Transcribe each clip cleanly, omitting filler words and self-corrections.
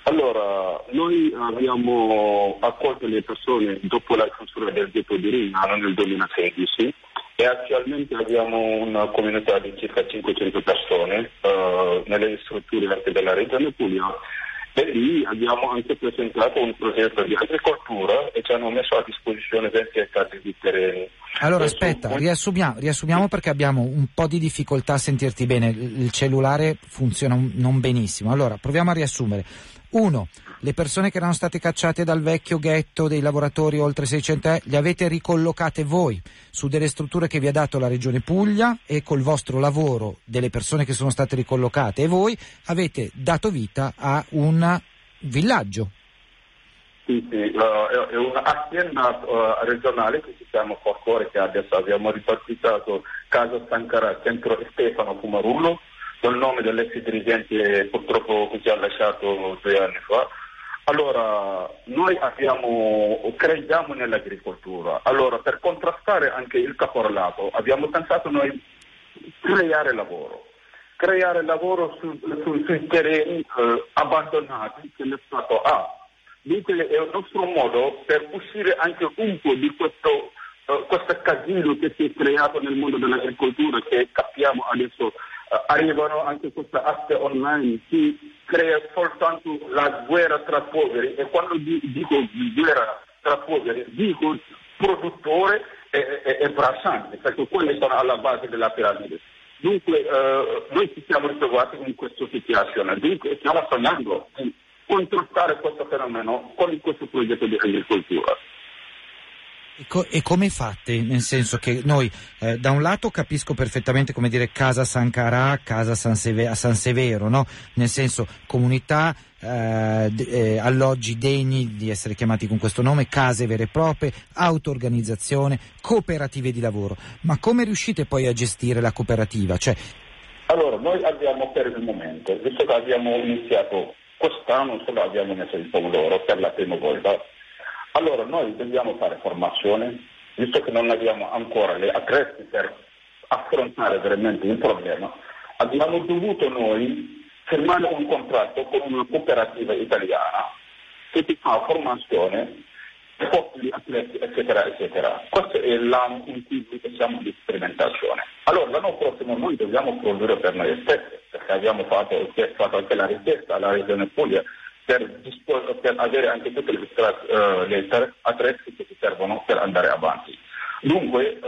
Allora, noi abbiamo accolto le persone dopo la chiusura del ghetto di Rignano nel 2016 e attualmente abbiamo una comunità di circa 500 persone nelle strutture anche della Regione Puglia e lì abbiamo anche presentato un progetto di agricoltura e ci hanno messo a disposizione 20 ettari di terreni. Allora aspetta, riassumiamo perché abbiamo un po' di difficoltà a sentirti bene, il cellulare funziona non benissimo. Allora, proviamo a riassumere. 1. Le persone che erano state cacciate dal vecchio ghetto dei lavoratori oltre 600 li avete ricollocate voi su delle strutture che vi ha dato la Regione Puglia e col vostro lavoro delle persone che sono state ricollocate e voi avete dato vita a un villaggio. Sì, è un'azienda regionale che si chiama Forcore, che adesso abbiamo ribattezzato Casa Sankara Centro Stefano Fumarullo, col nome dell'ex dirigente purtroppo che ci ha lasciato 2 anni fa. Allora, noi crediamo nell'agricoltura. Allora, per contrastare anche il caporalato, abbiamo pensato noi creare lavoro sui terreni abbandonati che lo Stato ha. Dunque è il nostro modo per uscire anche un po' di questo casino che si è creato nel mondo dell'agricoltura, che capiamo adesso. Arrivano anche queste aste online, si crea soltanto la guerra tra poveri, e quando dico guerra tra poveri dico produttore e bracciante, perché quelli sono alla base della piramide. Dunque noi ci siamo ritrovati in questa situazione, dunque stiamo sognando di contrastare questo fenomeno con questo progetto di agricoltura. E come fate? Nel senso che noi da un lato capisco perfettamente, come dire, Casa Sankara, Casa San Severo, no? Nel senso comunità, alloggi degni di essere chiamati con questo nome, case vere e proprie, auto-organizzazione, cooperative di lavoro. Ma come riuscite poi a gestire la cooperativa? Allora, noi abbiamo per il momento, visto che abbiamo iniziato quest'anno, solo abbiamo messo il pomodoro per la prima volta. Allora noi dobbiamo fare formazione, visto che non abbiamo ancora le attrezzi per affrontare veramente il problema, abbiamo dovuto noi firmare un contratto con una cooperativa italiana che ti fa formazione, posti di atleti, eccetera, eccetera. Questo è l'anno in cui siamo di sperimentazione. Allora l'anno prossimo noi dobbiamo produrre per noi stessi, perché abbiamo fatto anche la richiesta alla Regione Puglia per avere anche tutte le attrezzi che ci servono per andare avanti. Dunque,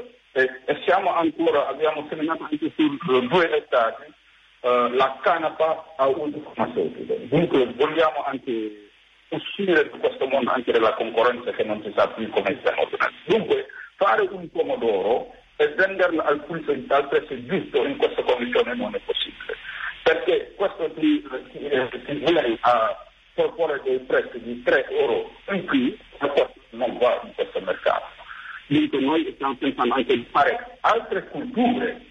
abbiamo seminato anche su 2 ettari la canapa a uso farmaceutico. Dunque vogliamo anche uscire da questo mondo anche della concorrenza che non si sa più come stiamo tenendo. Dunque, fare un pomodoro e venderlo al prezzo giusto in questa condizione non è possibile. Perché questo ti viene a proporre dei prezzi di 3 euro in più, ma questo non va in questo mercato. Quindi noi stiamo pensando anche di fare altre culture